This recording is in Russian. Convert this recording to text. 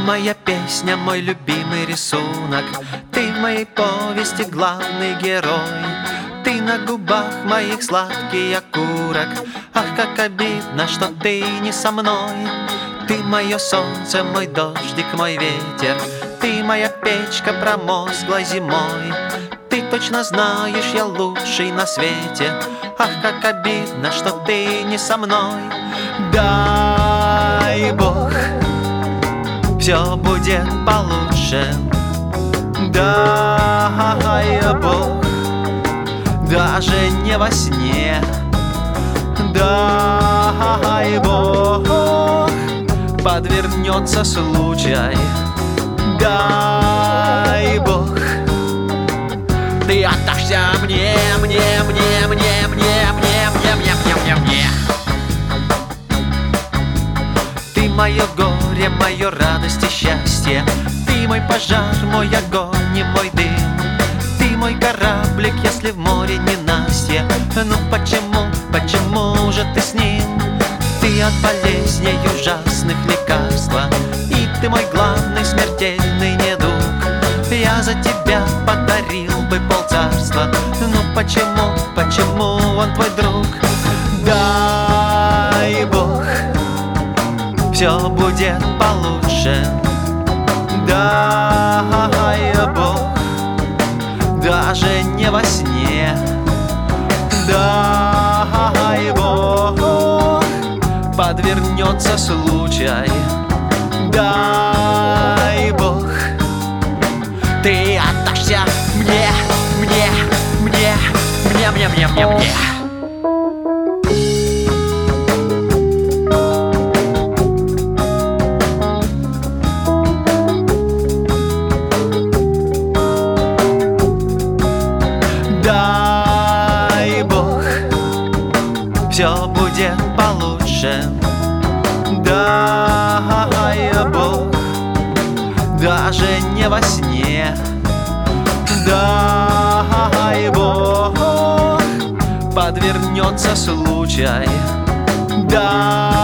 моя песня, мой любимый рисунок. Ты в моей повести главный герой. Ты на губах моих сладкий окурок. Ах, как обидно, что ты не со мной. Ты мое солнце, мой дождик, мой ветер. Ты моя печка промозглой зимой. Ты точно знаешь, я лучший на свете. Ах, как обидно, что ты не со мной. Дай Бог, все будет получше. Дай Бог, даже не во сне. Дай Бог, подвернется случай. Дай Бог, ты отдашься мне. Ты мое горе, мое радость и счастье. Ты мой пожар, мой огонь и мой дым. Ты мой кораблик, если в море ненастье. Ну почему же ты с ним? Ты от болезней ужасных лекарства. И ты мой главный смертельный недуг. Я за тебя подарил бы полцарства. Ну почему он твой друг? Дай Бог, все будет получше. Дай Бог, даже не во сне. Дай Бог, подвернется случай. Дай Бог, ты отдашься мне. Дай Бог, все будет получше. Дай Бог, даже не во сне. Дай Бог, подвернется случай. Дай